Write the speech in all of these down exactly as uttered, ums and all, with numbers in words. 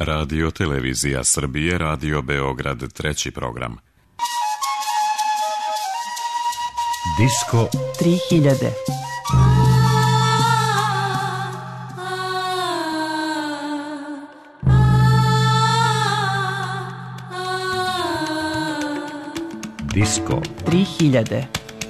Radio Televizija Srbije, Radio Beograd, treći program. Disko tri hiljade. Disko tri hiljade.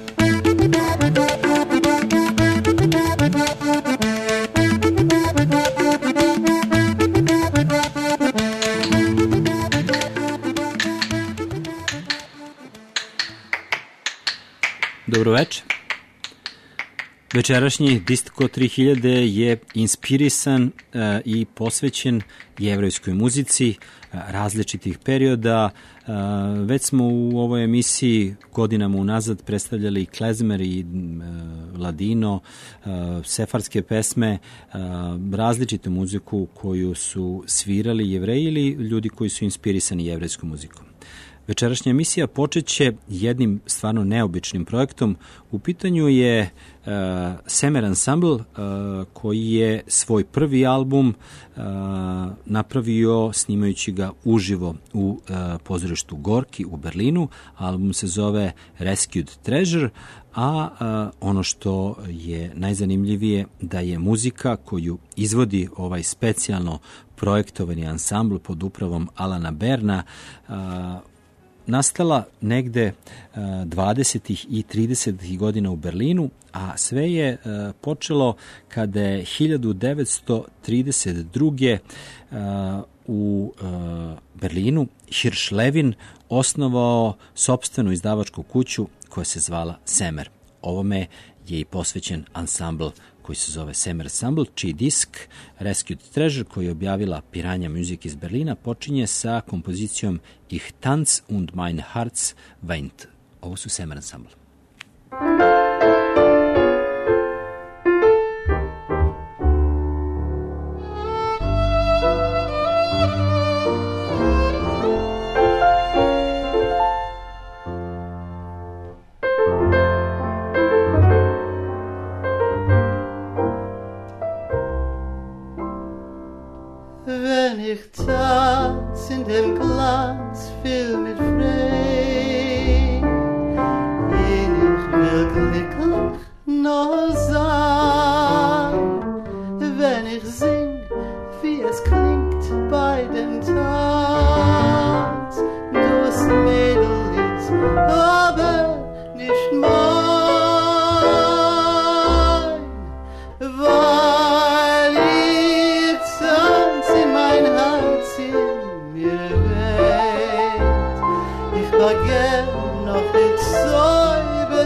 Dobro večer. Večerašnji Disko tri hiljade je inspirisan uh, i posvećen jevrejskoj muzici uh, različitih perioda. Uh, već smo u ovoj emisiji godinama unazad predstavljali klezmer i uh, ladino, uh, sefarske pesme, uh, različitu muziku koju su svirali Jevreji ili ljudi koji su inspirisani jevrejskom muzikom. Večerašnja emisija počeće jednim stvarno neobičnim projektom. U pitanju je uh, Semer Ensemble uh, koji je svoj prvi album uh, napravio snimajući ga uživo u uh, pozorištu Gorki u Berlinu. Album se zove Rescued Treasure, a uh, ono što je najzanimljivije da je muzika koju izvodi ovaj specijalno projektovani ansambl pod upravom Alana Berna uh, nastala negde dvadesetih i tridesetih godina u Berlinu, a sve je počelo kada je hiljadu devetsto trideset druge. u Berlinu Hirsch Levin osnovao sopstvenu izdavačku kuću koja se zvala Semer. Ovome je i posvećen ansambl koji se zove Semer Ensemble, čiji disk Rescued Treasure, koji je objavila Piranha Music iz Berlina, počinje sa kompozicijom Ich tanz und mein Herz weint. Ovo su Semer Ensemble. Ich tanz in dem Glanz viel mit frei, bin ich wirklich nur sein, wenn ich sing, wie es klingt bei dem Tanz. Das Mädel ist aber nicht mein, weil ich tanz in mein Herz in mir weht. Ich war gern noch in säuber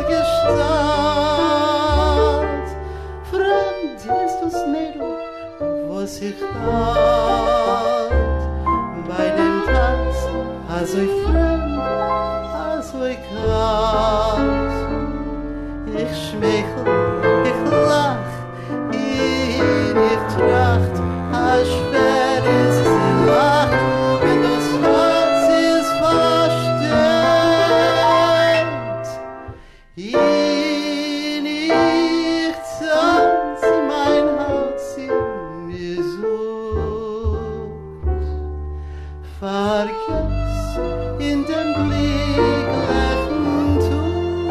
Gestalt. Fremd ist das Mädel, was ich halt. Bei dem Tanz, also ich fremd, also ich kalt. Ich schmeichel, ich lach, ich tracht, als schwer ist die Nacht, wenn das Herz ist versteht. In ich tanz, mein Herz in mir sucht. Vergiss in dem Blick lächeln Tug.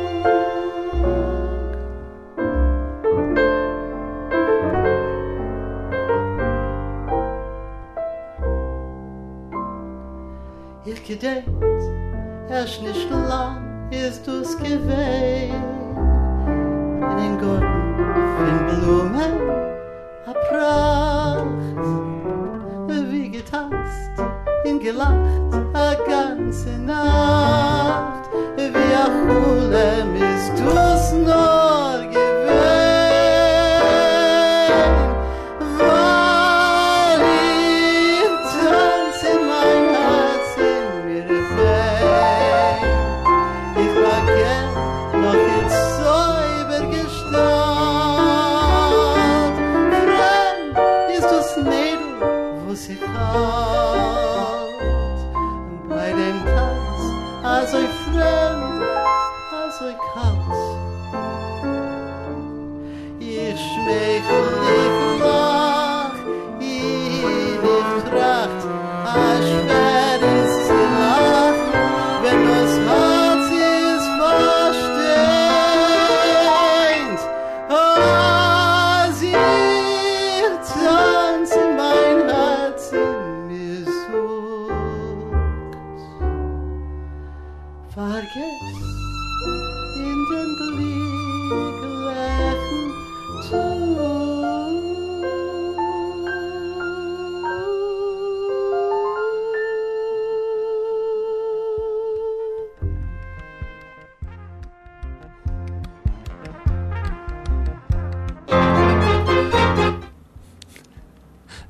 Ich gedenkt, erst nicht lang ist du's gewesen. In den Garten von Blumen a Pracht, wie getanzt, in gelacht a ganze Nacht, wie a Chulem ist du's nur gewesen, weil ich tanz in mein Herz in mir weht. Ich war gern noch in säuber Gestalt. Fremd ist das Mädel, wo sich halt. Bei dem Tanz, also ich fremd, also ich kalt. Ich schmeichel, ich lach, ich tracht,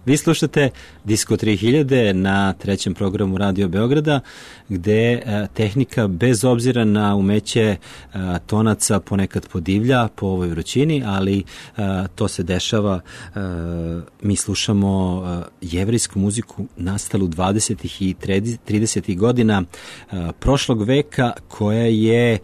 Vi slušate Disko tri hiljade na trećem programu Radio Beograda, gde e, tehnika bez obzira na umeće e, tonaca ponekad podivlja po ovoj vrućini, ali e, to se dešava. E, mi slušamo e, jevrejsku muziku nastalu dvadesetih i tridesetih godina e, prošlog veka, koja je e,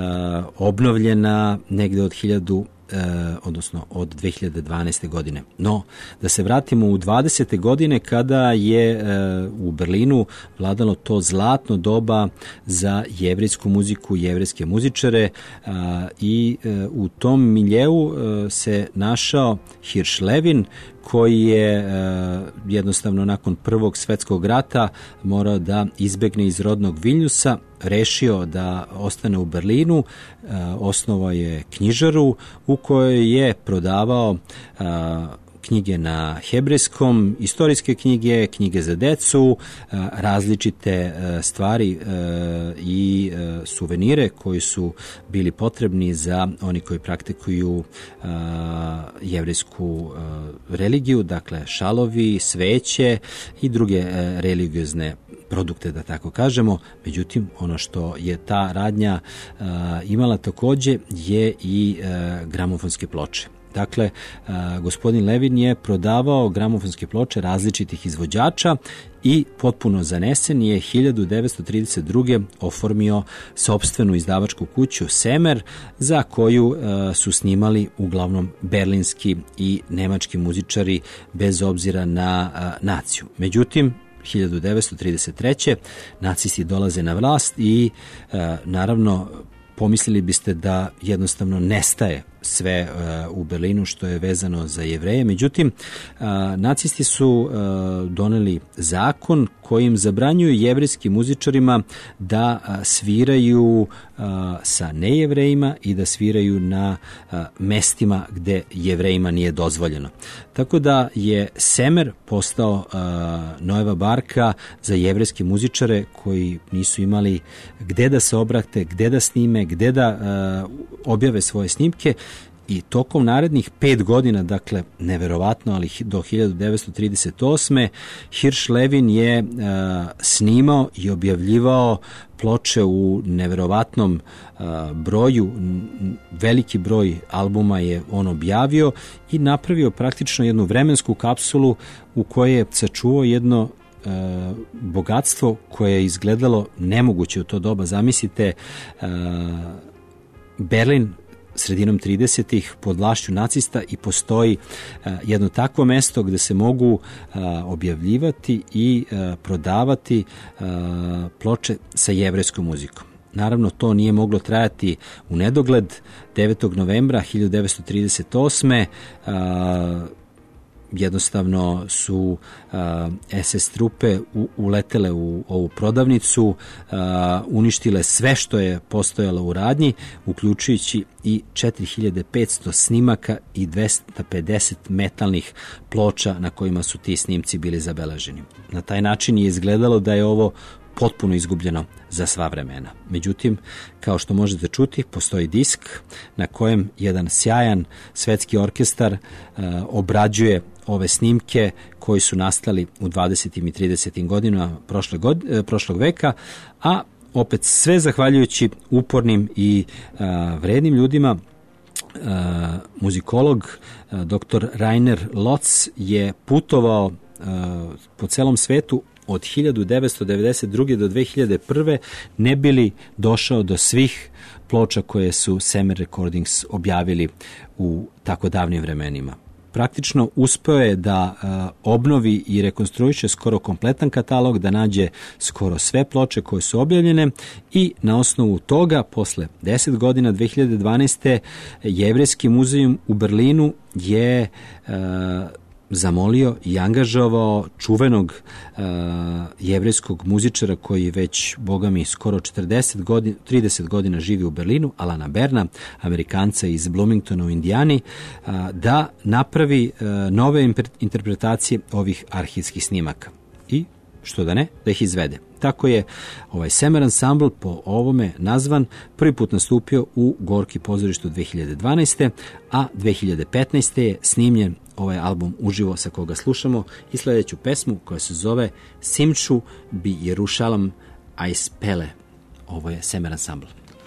obnovljena negde od hiljadu E, odnosno od dve hiljade dvanaeste. godine. No, da se vratimo u dvadesete godine, kada je e, u Berlinu vladalo to zlatno doba za jevrejsku muziku, jevrejske muzičare, a, i e, u tom miljeu e, se našao Hirsch Levin, koji je e, jednostavno nakon Prvog svetskog rata morao da izbegne iz rodnog Viljusa, rešio da ostane u Berlinu, e, osnovao je knjižaru u kojoj je prodavao e, knjige na hebrejskom, istorijske knjige, knjige za decu, različite stvari i suvenire koji su bili potrebni za oni koji praktikuju jevrejsku religiju, dakle šalovi, sveće i druge religiozne produkte, da tako kažemo. Međutim, ono što je ta radnja imala takođe je i gramofonske ploče. Dakle, gospodin Levin je prodavao gramofonske ploče različitih izvođača i potpuno zanesen je hiljadu devetsto trideset druge. oformio sopstvenu izdavačku kuću Semer, za koju su snimali uglavnom berlinski i nemački muzičari bez obzira na naciju. Međutim, hiljadu devetsto trideset treće. nacisti dolaze na vlast i naravno pomislili biste da jednostavno nestaje sve uh, u Berlinu što je vezano za Jevreje. Međutim, uh, nacisti su uh, doneli zakon kojim zabranjuju jevrejskim muzičarima da uh, sviraju uh, sa nejevrejima i da sviraju na uh, mestima gde Jevrejima nije dozvoljeno. Tako da je Semer postao uh, nojeva barka za jevrejske muzičare koji nisu imali gde da se obrate, gde da snime, gde da uh, objave svoje snimke. I tokom narednih pet godina, dakle, neverovatno, ali do hiljadu devetsto trideset osme. Hirsch Levin je uh, snimao i objavljivao ploče u neverovatnom uh, broju, veliki broj albuma je on objavio i napravio praktično jednu vremensku kapsulu u kojoj je sačuvao jedno uh, bogatstvo koje je izgledalo nemoguće u to doba. Zamislite, uh, Berlin sredinom tridesetih pod vlašću nacista i postoji uh, jedno takvo mesto gde se mogu uh, objavljivati i uh, prodavati uh, ploče sa jevrejskom muzikom. Naravno, to nije moglo trajati u nedogled. devetog novembra hiljadu devetsto trideset osme. Uh, jednostavno su uh, es es trupe u, uletele u ovu prodavnicu, uh, uništile sve što je postojalo u radnji, uključujući i četiri hiljade petsto snimaka i dvesta pedeset metalnih ploča na kojima su ti snimci bili zabeleženi. Na taj način je izgledalo da je ovo potpuno izgubljeno za sva vremena. Međutim, kao što možete čuti, postoji disk na kojem jedan sjajan svetski orkestar uh, obrađuje ove snimke koji su nastali u dvadesetim i tridesetim godinama prošle god, prošlog veka, a opet sve zahvaljujući upornim i uh, vrednim ljudima. Uh, muzikolog uh, doktor Rainer Lotz je putovao uh, po celom svetu od hiljadu devetsto devedeset druge do dve hiljade prve. ne bili došao do svih ploča koje su Semer Recordings objavili u tako davnim vremenima. Praktično uspeo je da uh, obnovi i rekonstruiše skoro kompletan katalog, da nađe skoro sve ploče koje su objavljene i na osnovu toga, posle deset godina, dve hiljade dvanaeste. Jevrejski muzejum u Berlinu je uh, zamolio i angažovao čuvenog uh, jevrejskog muzičara koji već, boga mi, skoro četrdeset godina, trideset godina živi u Berlinu, Alana Berna, Amerikanca iz Bloomingtona u Indijani, uh, da napravi uh, nove interpretacije ovih arhivskih snimaka. I što da ne, da ih izvede. Tako je ovaj Semer ansambl po ovome nazvan, prvi put nastupio u Gorki pozorištu dve hiljade dvanaeste. a dve hiljade petnaeste. je snimljen ovaj album uživo sa koga slušamo i sljedeću pesmu koja se zove Simču bi Jerušalam Aispele. Ovo je Semer ansambl.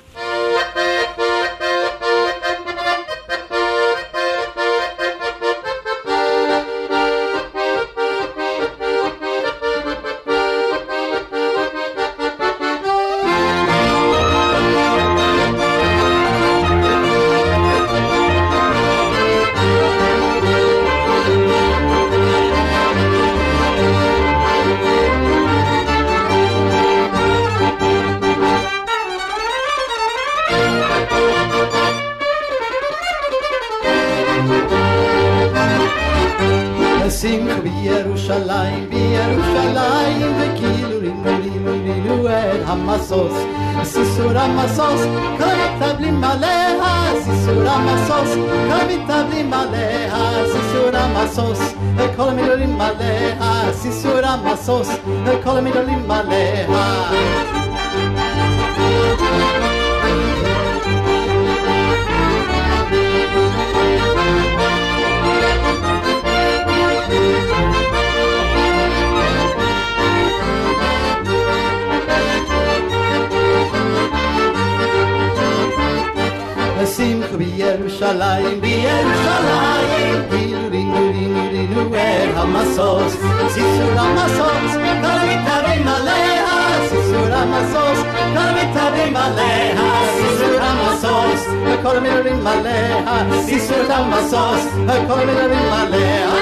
Simcha בירושלים, בירושלים, וכאילו רינו רינו רינו את המסוס, סיסור המסוס, כל מתאבלים עליה, סיסור המסוס, כל מתאבלים עליה, סיסור המסוס, כל המדברים עליה, סיסור המסוס, כל המדברים עליה. Simcha בירושלים, בירושלים, כאילו רינו רינו רינו את המסוס, סיסור המסוס, כל המתאבים עליה, סיסור המסוס, כל המתאבים עליה, סיסור המסוס, כל המדברים עליה, סיסור המסוס, כל המדברים עליה.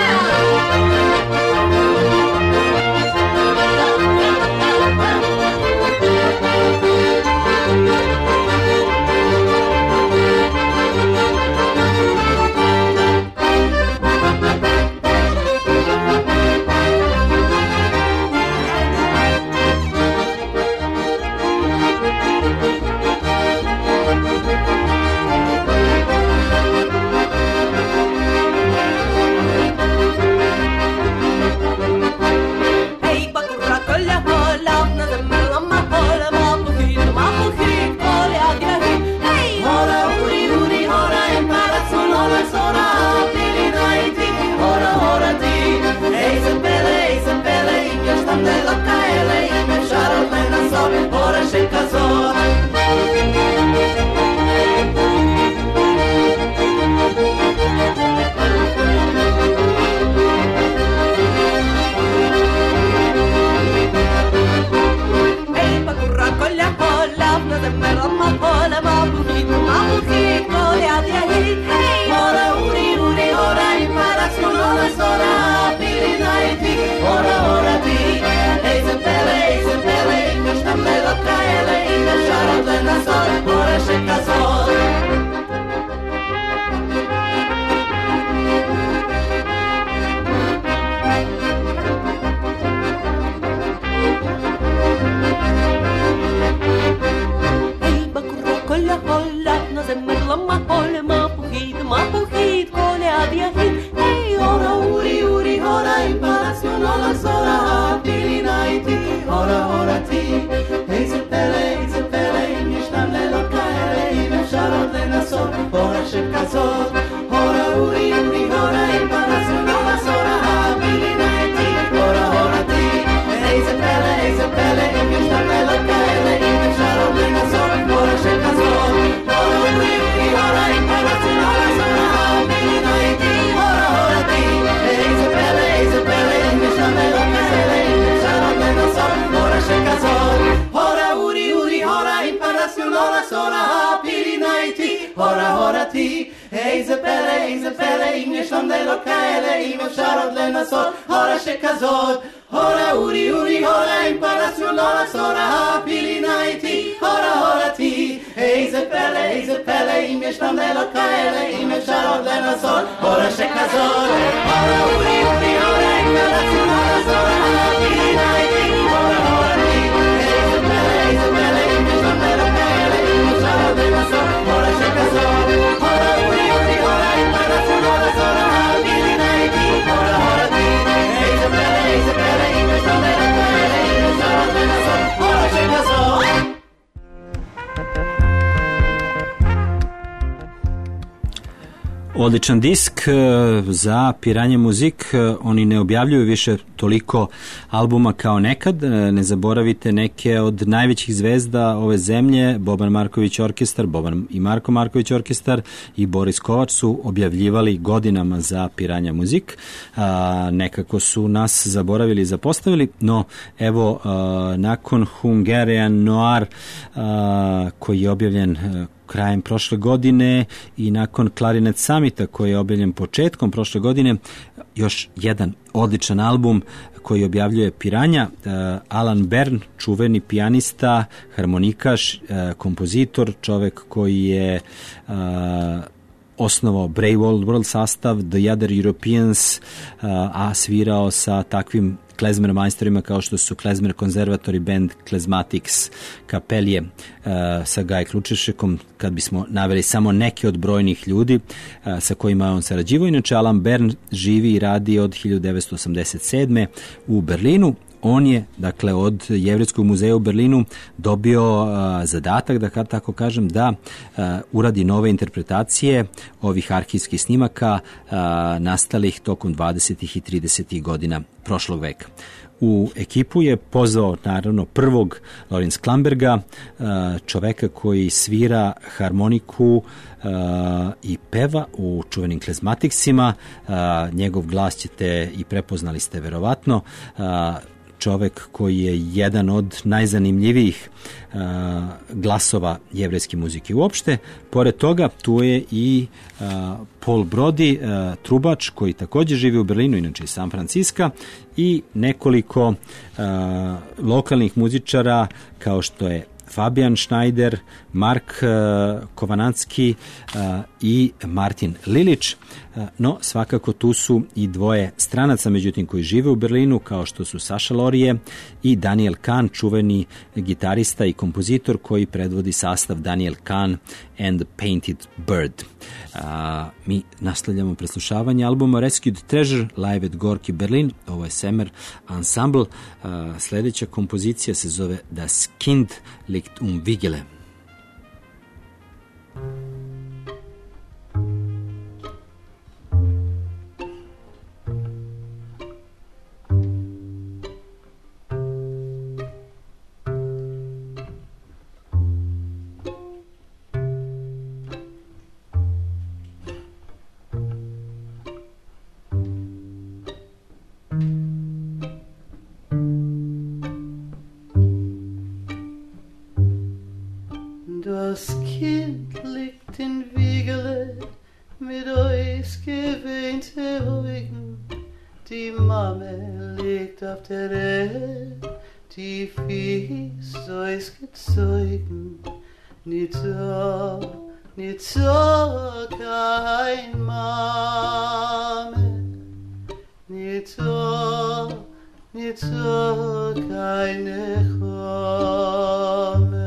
הורה הורתי, איזה פלא, איזה פלא, אם יש למדלות כאלה, אם אפשר עוד לנסות, הורה שכזאת. הורה אורי אורי הורה, אם פרסנו לא לסור, הפילי נא איתי, הורה הורתי, איזה פלא, איזה פלא, אם יש למדלות כאלה, אם אפשר עוד לנסות, הורה שכזאת. הורה אורי אורי הורה, אם פרסנו לא לסור, הפילי נא איתי, הורה הורתי, איזה פלא, איזה פלא, אם יש למדלות כאלה, אם אפשר עוד לנסות, הורה שכזאת. הורה אורי אורי הורה, אם פרסנו לא לסור, הפילי נא איתי, הורה הורתי, איזה פלא, איזה פלא, אם יש למדלות כאלה, Odličan disk za Piranja Muzik. Oni ne objavljuju više toliko albuma kao nekad. Ne zaboravite, neke od najvećih zvezda ove zemlje, Boban Marković orkestar, Boban i Marko Marković orkestar i Boris Kovač su objavljivali godinama za Piranja Muzik. A, nekako su nas zaboravili i zapostavili, no evo a, nakon Hungarian Noir a, koji je objavljen a, krajem prošle godine i nakon Clarinet Summita koji je objavljen početkom prošle godine, još jedan odličan album koji objavljuje Piranja. uh, Alan Bern, čuveni pijanista, harmonikaš, uh, kompozitor, čovek koji je uh, osnovao Brave Old World sastav, The Other Europeans, uh, a svirao sa takvim klezmer majstorima kao što su Klezmer Conservatory Band, Klezmatics, Kapelje uh, sa Gaj Klučešekom, kad bismo naveli samo neke od brojnih ljudi uh, sa kojima je on sarađivao. Inače, Alan Bern živi i radi od hiljadu devetsto osamdeset sedme u Berlinu. On je, dakle, od Jevrejskog muzeja u Berlinu dobio uh, zadatak, da tako kažem, da uh, uradi nove interpretacije ovih arhivskih snimaka uh, nastalih tokom dvadesetih i tridesetih godina prošlog veka. U ekipu je pozvao naravno prvog Lorenz Klamberga, čoveka koji svira harmoniku i peva u čuvenim klezmatiksima. Njegov glas ćete i prepoznali ste verovatno. Čovek koji je jedan od najzanimljivijih uh, glasova jevrejske muzike uopšte. Pored toga, tu je i uh, Paul Brody, uh, trubač koji također živi u Berlinu, inače iz San Francisca, i nekoliko uh, lokalnih muzičara kao što je Fabian Schneider, Mark uh, Kovananski uh, i Martin Lilić. Uh, no, svakako tu su i dvoje stranaca, međutim, koji žive u Berlinu, kao što su Saša Lorije i Daniel Kahn, čuveni gitarista i kompozitor koji predvodi sastav Daniel Kahn and the Painted Bird. Uh, mi nastavljamo preslušavanje albuma Rescued Treasure live at Gorki Berlin. Ovo je Semer Ensemble. Uh, sljedeća kompozicija se zove Das Kind liegt um Wiegele. Das Kind liegt in Wiegele mit ausgewähnte Augen. Die Mame liegt auf der Erde, die Fies ausgezogen. Nicht so, nicht so, kein Mame. Nicht so, nicht so, keine Chome.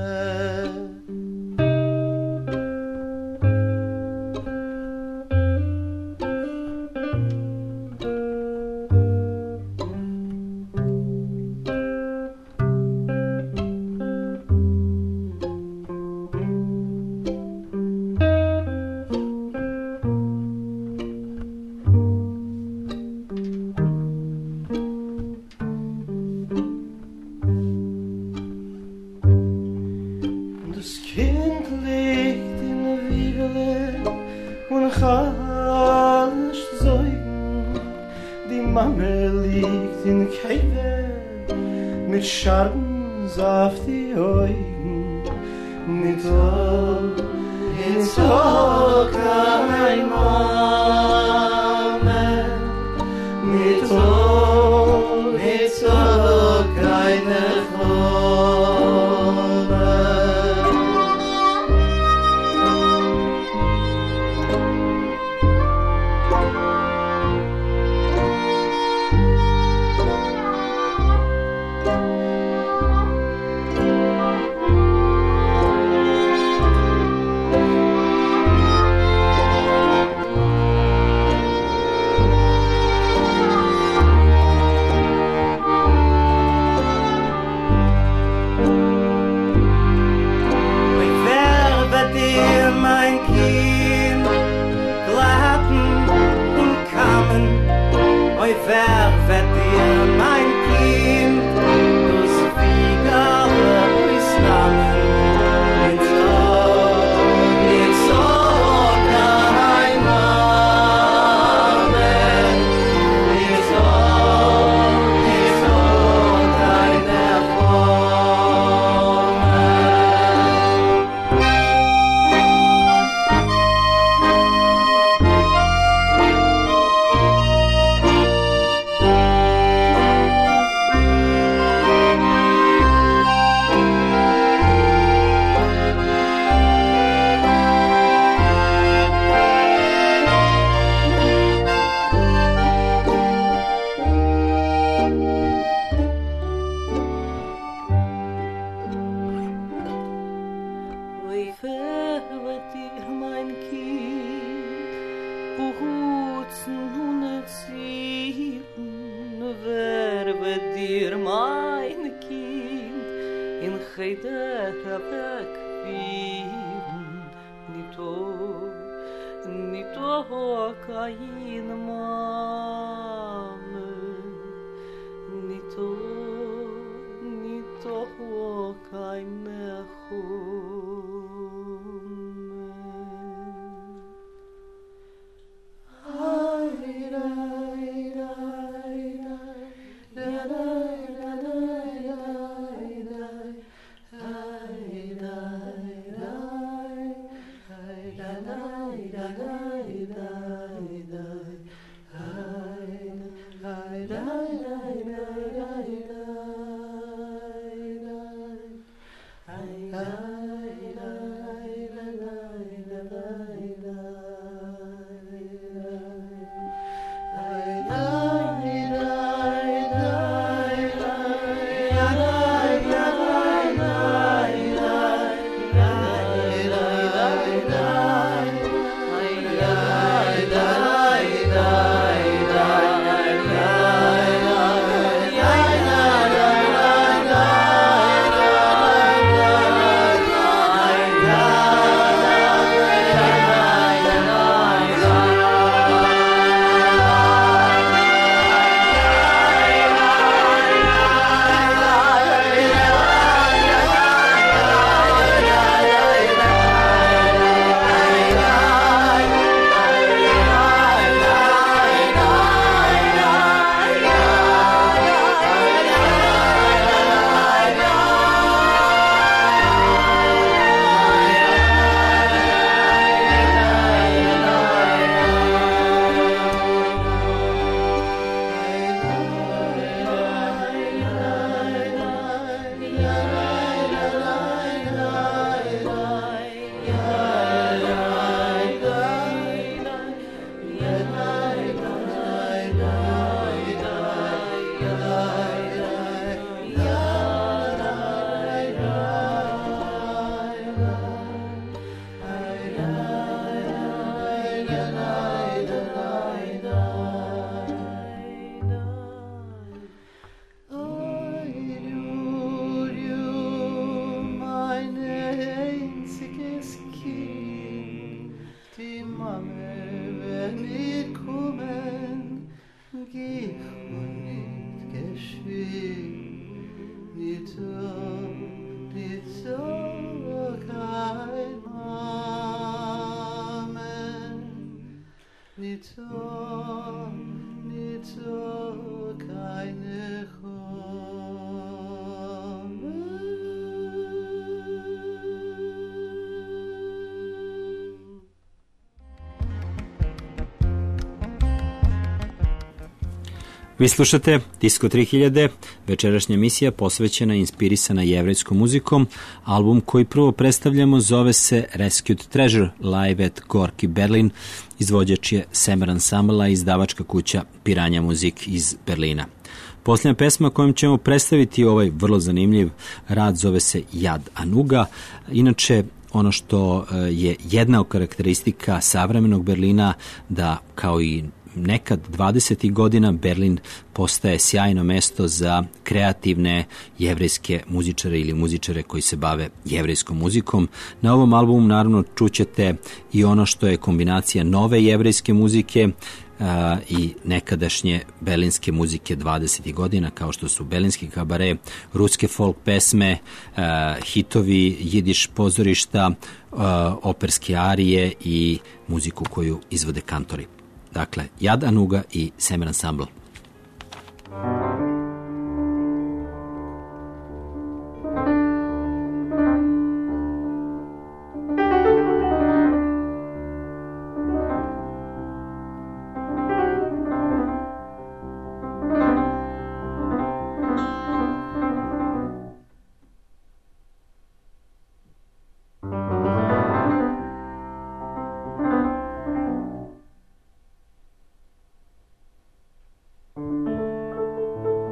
Mit Schatten auf die Augen, nicht so, nicht so, kein Mame, nicht so, nicht so, keine mein Kind in Cheder wegfieren, nito, nito kein Mame, nito, nito kein Nechume. Vi slušate Disko tri hiljade, večerašnja emisija posvećena i inspirisana jevrejskom muzikom. Album koji prvo predstavljamo zove se Rescued Treasure Live at Gorki Berlin. Izvođač je Semer Ensemble, a izdavačka kuća Piranja Muzik iz Berlina. Posljednja pesma kojom ćemo predstaviti ovaj vrlo zanimljiv rad zove se Jad Anuga. Inače, ono što je jedna od karakteristika savremenog Berlina, da kao i nekad dvadesetih godina Berlin postaje sjajno mesto za kreativne jevrejske muzičare ili muzičare koji se bave jevrejskom muzikom. Na ovom albumu naravno čućete i ono što je kombinacija nove jevrejske muzike uh, i nekadašnje berlinske muzike dvadesetih godina, kao što su berlinski kabare, ruske folk pesme, uh, hitovi jidiš pozorišta, uh, operske arije i muziku koju izvode kantori. Dakle, Jad Anuga i Semer Ensemble. Thank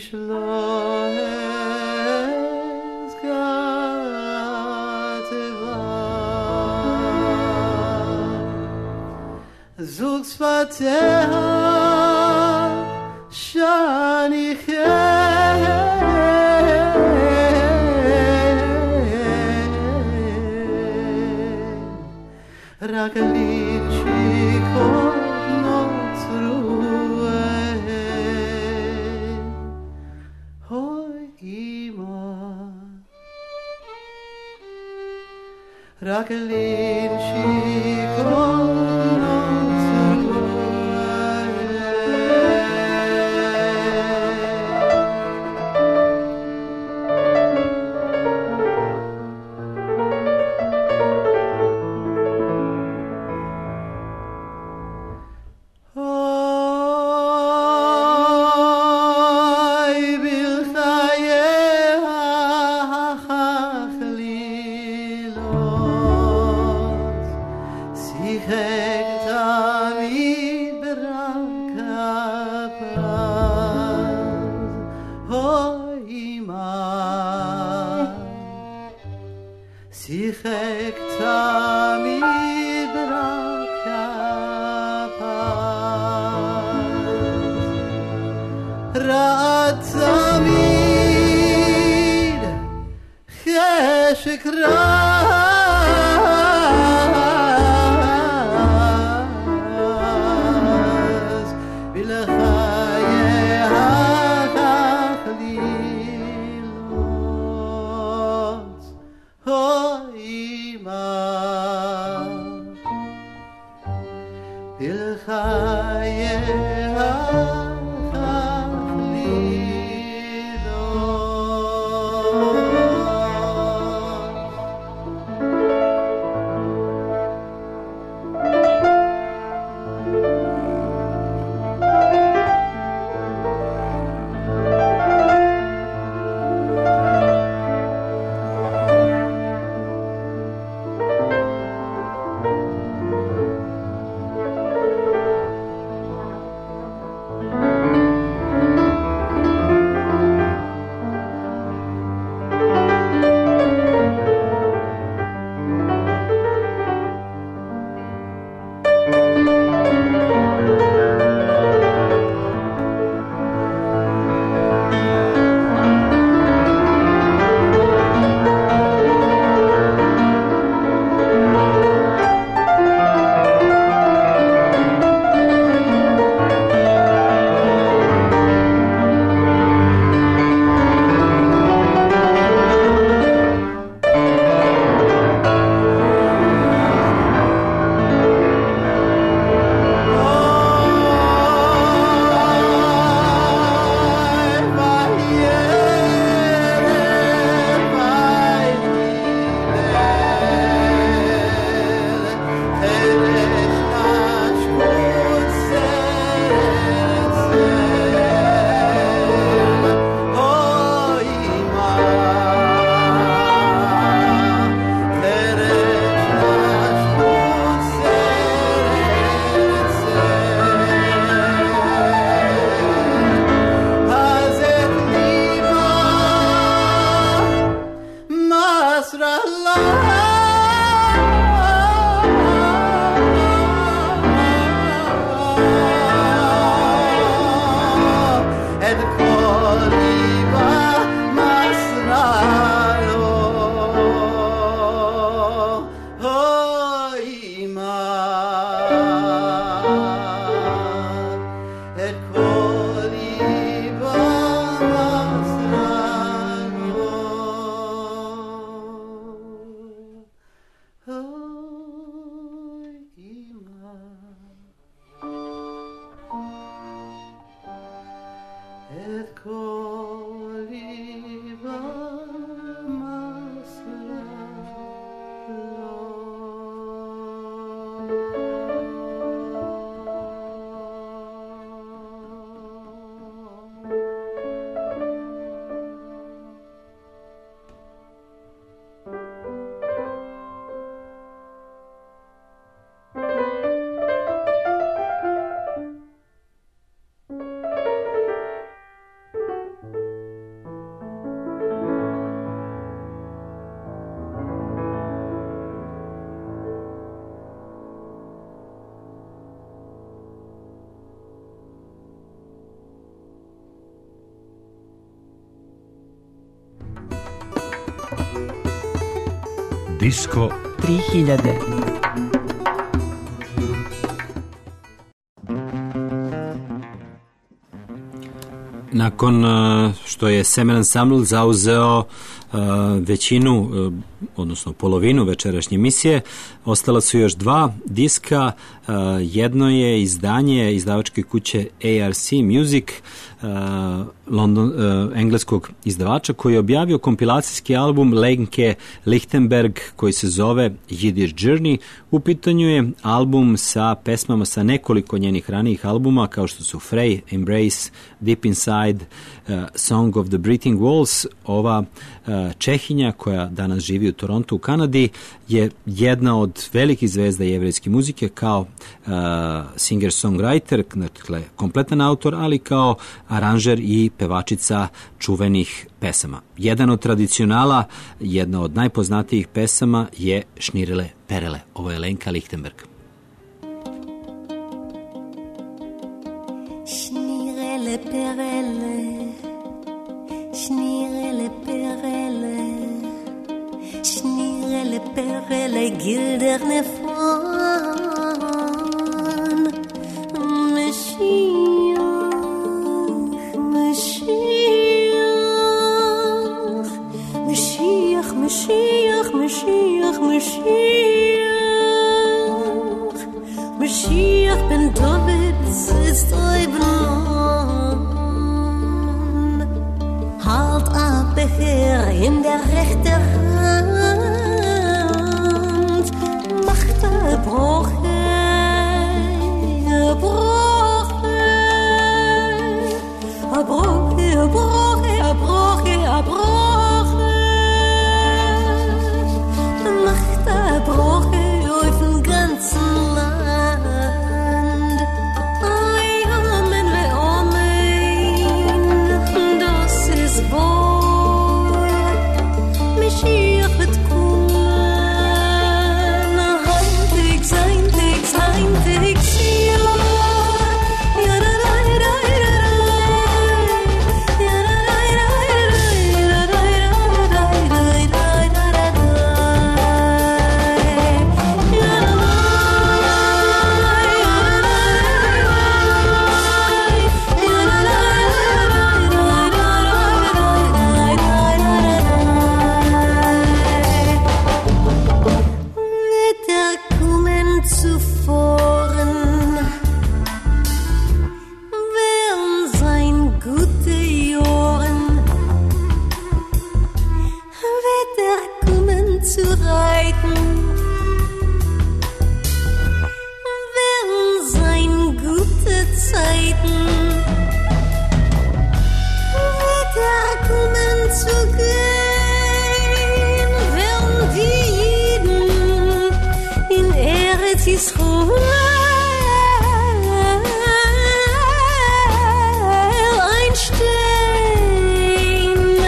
es gateva zug svateha shani Rakalichiko notrue Hoi ima Rakalichiko Disko tri hiljade. Nakon uh, što je Semen Ensemble zauzeo uh, većinu, uh, odnosno polovinu večerašnje emisije, ostala su još dva diska. Uh, jedno je izdanje izdavačke kuće A R C Music, uh, London, uh, engleskog izdavača, koji je objavio kompilacijski album Lenke Lichtenberg koji se zove Yiddish Journey. U pitanju je album sa pesmama sa nekoliko njenih ranijih albuma, kao što su Frey, Embrace, Deep Inside, uh, Song of the Breathing Walls. Ova uh, Čehinja, koja danas živi u Torontu u Kanadi, je jedna od velikih zvezda jevrejske muzike kao uh, singer-songwriter, dakle kompletan autor, ali kao aranžer i pevačica čuvenih pesama. Jedan od tradicionala, jedna od najpoznatijih pesama je Šnirele Perele. Ovo je Lenka Lichtenberg. Šnirele Perele, Šnirele Perele, Šnirele Perele, gilderne von Mashiach, Mashiach, Mashiach, Mashiach, Mashiach, Mashiach, Mashiach ben Davids ist Oibnon. Halt ab, Becher in der rechten Hand, macht er Broche, Broche, Broche, Broche, Broche, Broche, macht er Broche auf dem ganzen Land. Ay, Amen, le Amen, das ist wohl, Mashiach wird kommen, heintig, seintig, seintig, Sila, ja, da, da, da, da, ja, da, da, da, da, da, da, da, da, wird er kommen zuvor, werden sein gute Jahren, wird er kommen zu reiten, werden sein gute Zeiten, wird er kommen zu gehen, werden die Jiden in Eretz Yisrael einstehen.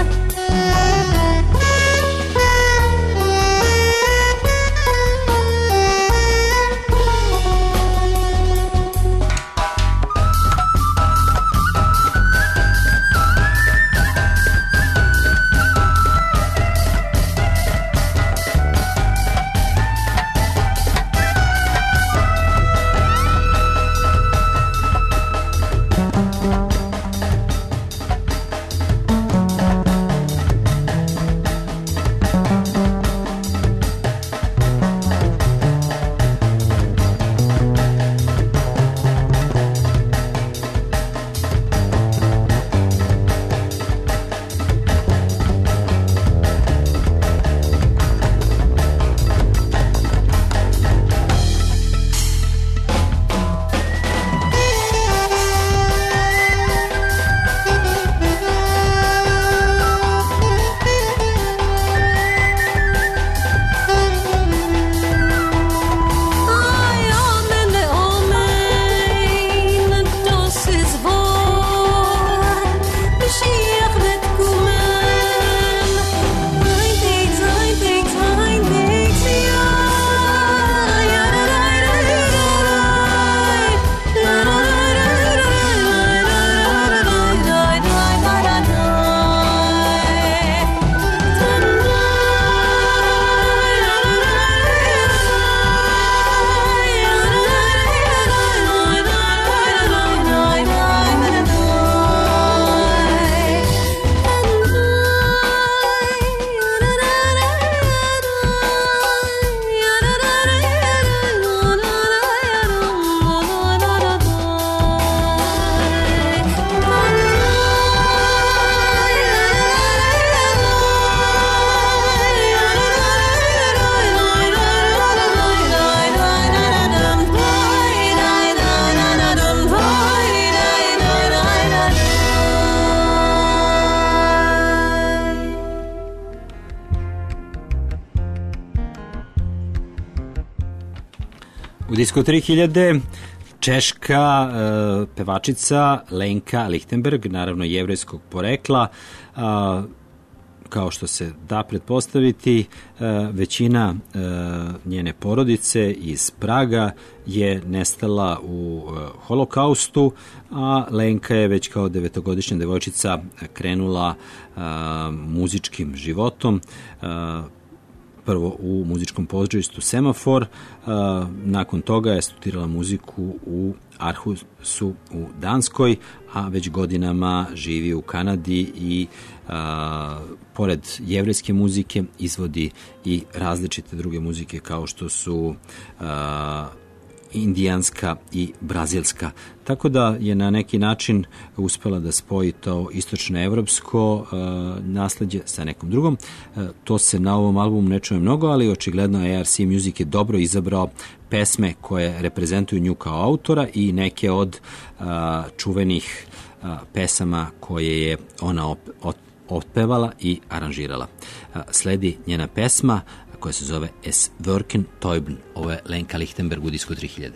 U Disko tri hiljade češka e, pevačica Lenka Lichtenberg, naravno jevrejskog porekla, a, kao što se da pretpostaviti, e, većina e, njene porodice iz Praga je nestala u e, holokaustu, a Lenka je već kao devetogodišnja devojčica krenula e, muzičkim životom, e, prvo u muzičkom pozorištu Semafor, nakon toga je studirala muziku u Arhusu u Danskoj, a već godinama živi u Kanadi i a, pored jevrejske muzike izvodi i različite druge muzike kao što su a, indijanska i brazilska. Tako da je na neki način uspela da spoji to istočnoevropsko uh, nasleđe sa nekom drugom. Uh, to se na ovom albumu ne čuje mnogo, ali očigledno A R C Music je dobro izabrao pesme koje reprezentuju nju kao autora i neke od uh, čuvenih uh, pesama koje je ona op- op- otpevala i aranžirala. Uh, sledi njena pesma koja se zove Es Wirken Täuben. Ovo je Lenka Lichtenberg u Disku tri hiljade.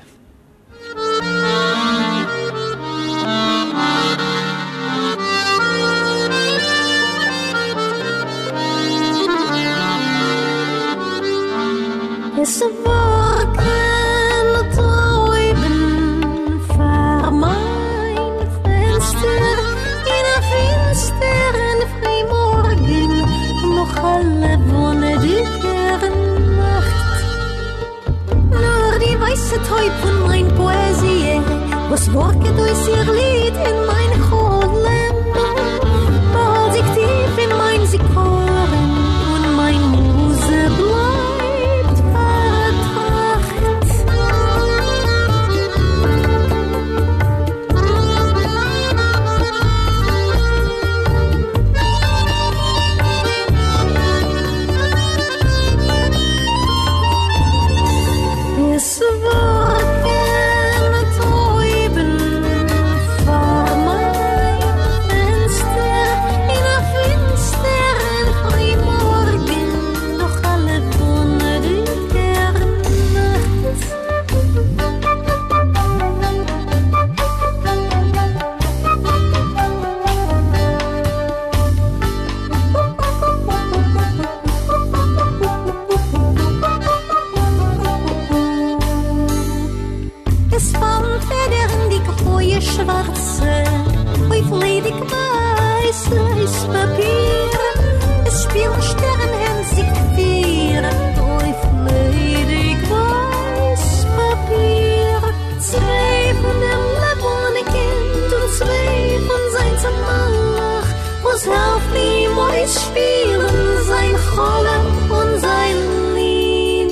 Es Wirken Täuben vor mein Fenster in a finsteren Frühmorgen noch alle Wonne weiße Täub von mein Poesie, was worke durch ihr Lied in mein Chodlen, behalt sich tief in mein Sikoren und mein Muse bleibt vertracht. Es Wirken Täuben vor mein Fenster in a finsteren Frühmorgen, doch alle Wonne der Nacht. Es fand Federn die Kroje schwarze, auf ledig weißes Papier. Es spielen Sternenhände sich vier, auf ledig weiß Papier. Zwei von dem lebende Kind und zwei von sein Zermalach, was helft ihm euch spielen, sein Cholem und sein Lied.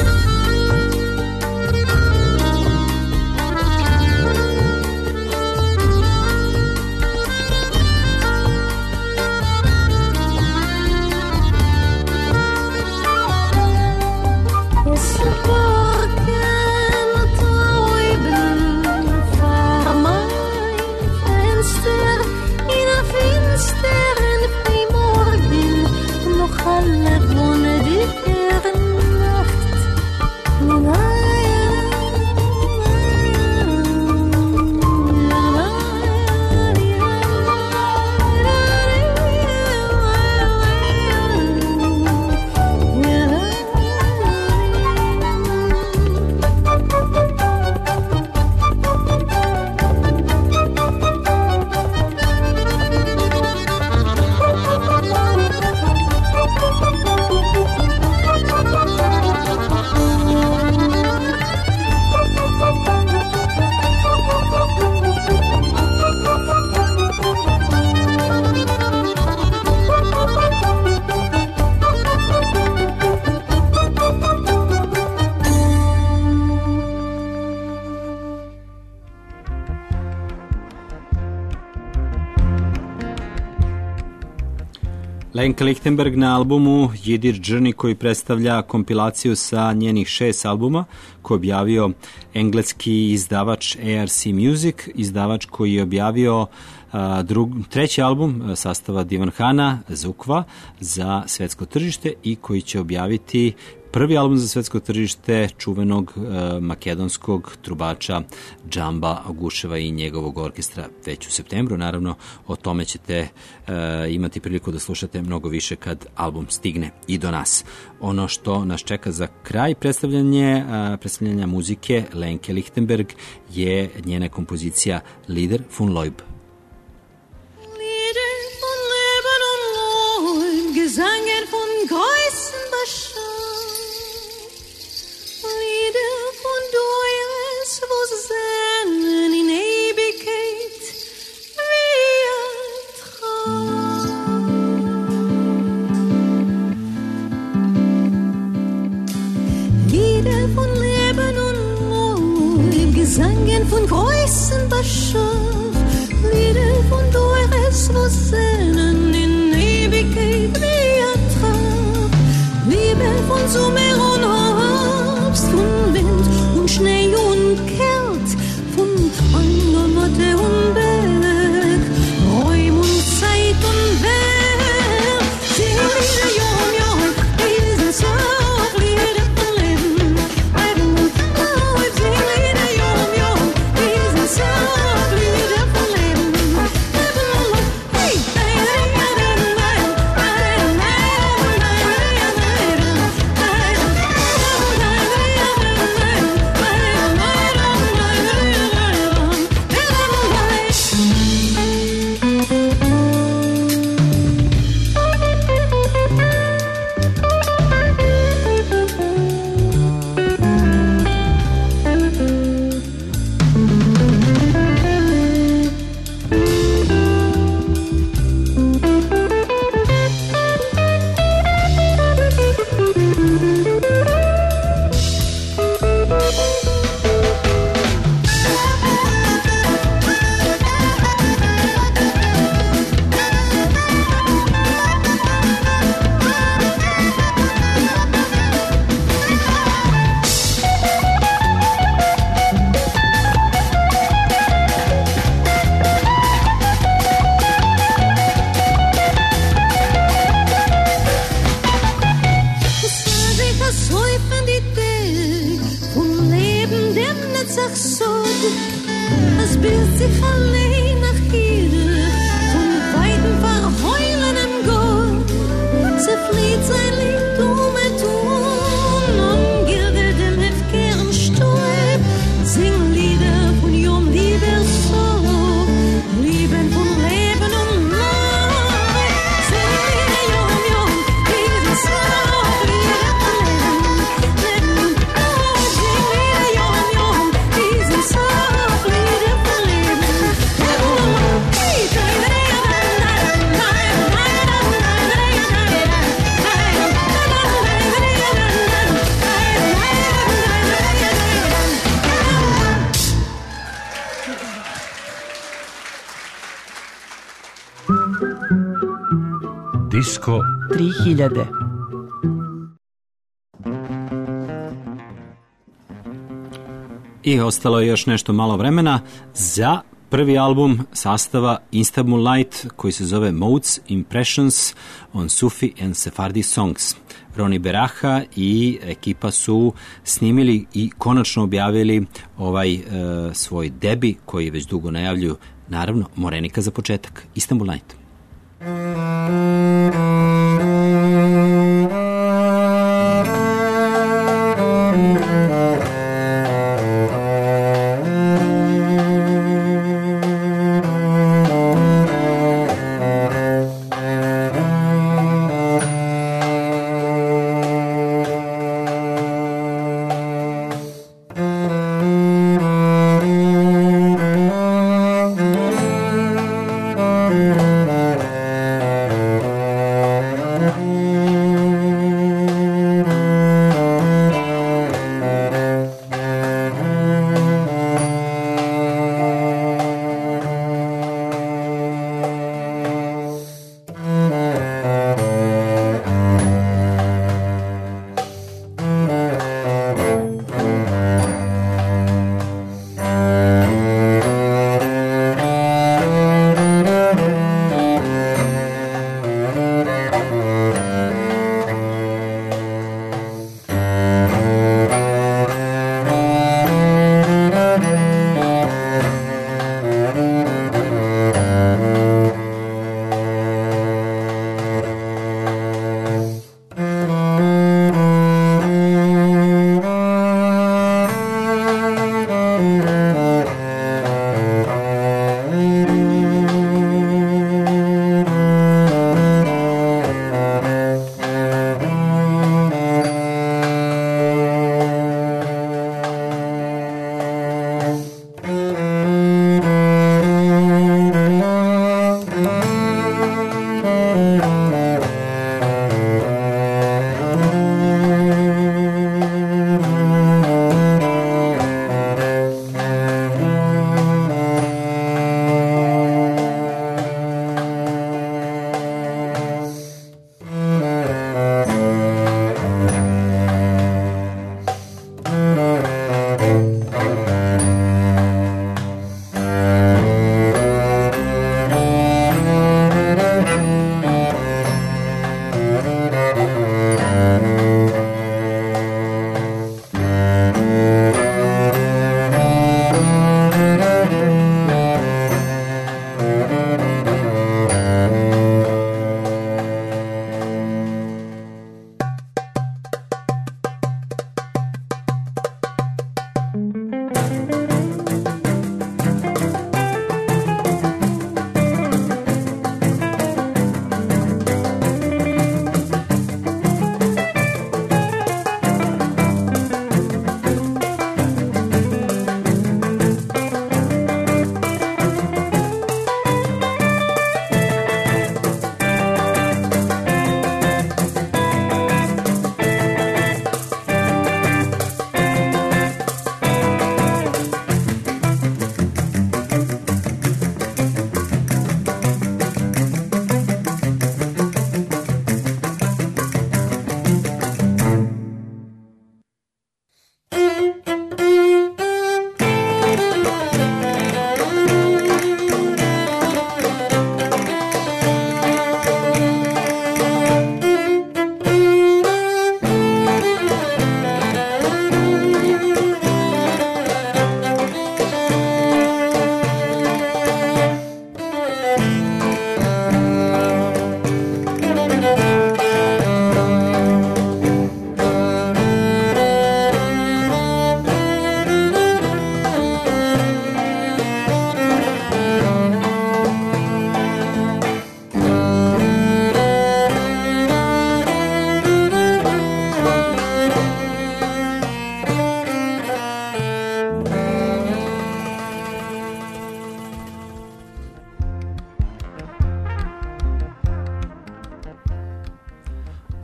Es Wirken Täuben vor mein Fenster in a finsteren Frühmorgen, noch alle Wonne der Nacht. Lenka Lichtenberg na albumu Yiddish Journey, koji predstavlja kompilaciju sa njenih šest albuma, koji je objavio engleski izdavač A R C Music, izdavač koji je objavio a, drug, treći album sastava Divan Hana, Zukva, za svetsko tržište i koji će objaviti prvi album za svetsko tržište čuvenog uh, makedonskog trubača Džamba Guševa i njegovog orkestra već u septembru. Naravno, o tome ćete uh, imati priliku da slušate mnogo više kad album stigne i do nas. Ono što nas čeka za kraj predstavljanje, uh, predstavljanja muzike Lenke Lichtenberg je njena kompozicija Lieder von Leub. Lieder von Leben und Leib, Gesangen von Geißenbescheid, Lieder von Deures, wo sehnen in Ewigkeit wie ein Traum. Lieder von Leben und Leib, Gesangen von Geißenbescheid, Lieder von Deures, wo sehnen in Ewigkeit wie ein Traum. Liebe von Sommer und Herbst, von Wind und Schnee und Kält, von Angermatte und Berg, Räum und Zeit und Werk. Sing Lieder, Jom, Jom, diesen Song, Lieder von Leben, Leben und Leib. Sing Lieder, Jom, Jom, diesen Song, Lieder von Leben, Leben und Leib. Hey, hey, hey, hey, hey, hey, Disko tri hiljade. I ostalo je još nešto malo vremena za prvi album sastava Istanbul Light koji se zove Modes Impressions on Sufi and Sephardi Songs. Roni Beraha i ekipa su snimili i konačno objavili ovaj e, svoj debi koji već dugo najavljuju. Naravno, Morenika za početak. Istanbul Light. Thank you.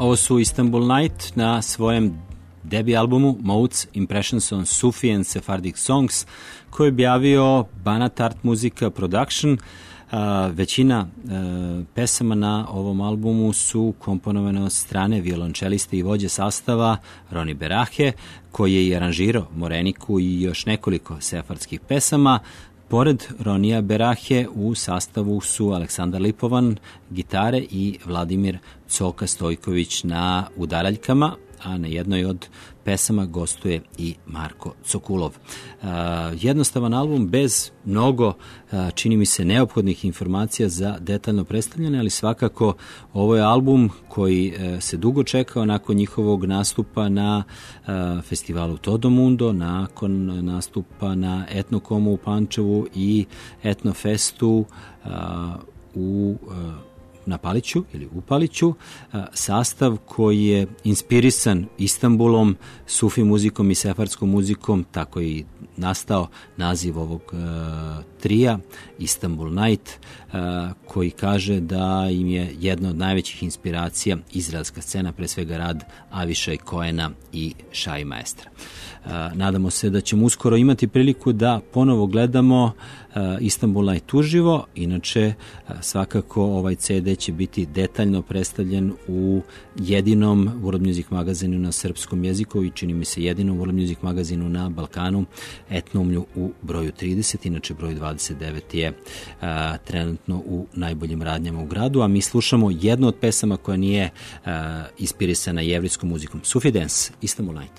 ovo su Istanbul Night na svojem debi albumu Modes Impressions on Sufi and Sephardic Songs, koji je objavio Banat Art Musica Production. A, većina a, pesama na ovom albumu su komponovane od strane violončeliste i vođe sastava Roni Berahe, koji je i aranžirao Moreniku i još nekoliko sefardskih pesama. Pored Ronija Berahe u sastavu su Aleksandar Lipovan, gitare i Vladimir Coka Stojković na udaraljkama, a na jednoj od pesama gostuje i Marko Cokulov. Uh, jednostavan album bez mnogo, uh, čini mi se, neophodnih informacija za detaljno predstavljanje, ali svakako ovo je album koji uh, se dugo čekao nakon njihovog nastupa na uh, festivalu Todo Mundo, nakon nastupa na Etnokomu u Pančevu i Etnofestu uh, u uh, na Paliću ili u Paliću, sastav koji je inspirisan Istanbulom, sufi muzikom i sefardskom muzikom, tako je i nastao naziv ovog uh, trija, Istanbul Night, uh, koji kaže da im je jedna od najvećih inspiracija izraelska scena, pre svega rad Avišaj Koena i Šai Maestra. Uh, nadamo se da ćemo uskoro imati priliku da ponovo gledamo uh, Istanbul Night uživo, inače uh, svakako ovaj ce de će biti detaljno predstavljen u jedinom World Music magazinu na srpskom jeziku i čini mi se jedinom World Music magazinu na Balkanu, Etnomlju u broju trideset, inače broj dvadeset devet je a, trenutno u najboljim radnjama u gradu, a mi slušamo jednu od pesama koja nije a, inspirisana jevrijskom muzikom. Sufi Dance, Istanbul Night.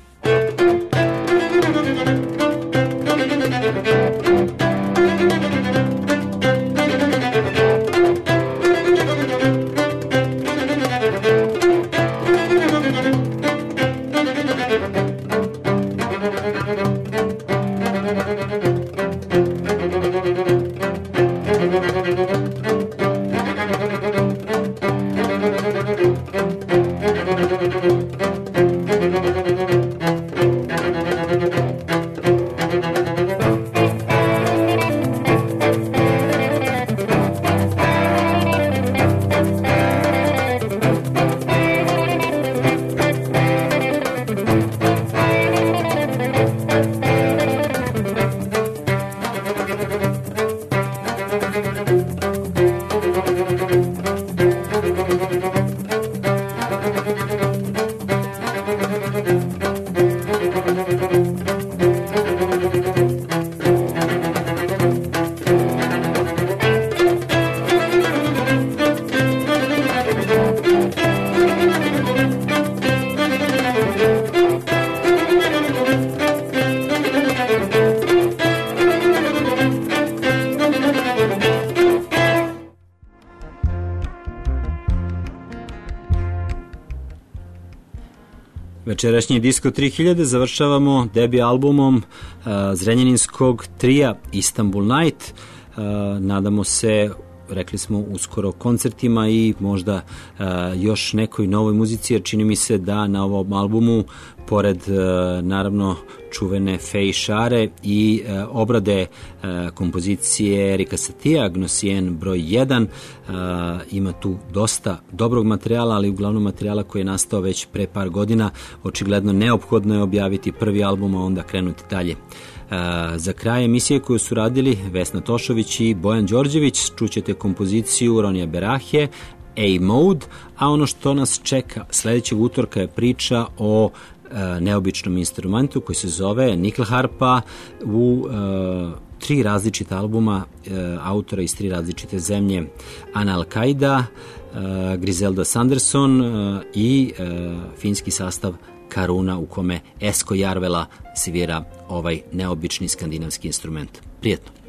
Večerašnji Disko tri hiljade završavamo debi albumom uh, zrenjaninskog trija Istanbul Night. Uh, nadamo se, rekli smo, uskoro koncertima i možda uh, još nekoj novoj muzici, jer čini mi se da na ovom albumu, pored uh, naravno čuvene Fej Šare i uh, obrade uh, kompozicije Erika Satija, Gnosien broj jedan, uh, ima tu dosta dobrog materijala, ali uglavnom materijala koji je nastao već pre par godina. Očigledno neophodno je objaviti prvi album, a onda krenuti dalje. Uh, za kraj emisije koju su radili Vesna Tošović i Bojan Đorđević, čućete kompoziciju Ronija Berahe, A-Mode, a ono što nas čeka sledećeg utorka je priča o uh, neobičnom instrumentu koji se zove nikl harpa u uh, tri različita albuma uh, autora iz tri različite zemlje, Ana Al-Qaida, uh, Griselda Sanderson uh, i uh, finski sastav Karuna, u kome Esko Jarvela svira ovaj neobični skandinavski instrument. Prijetno!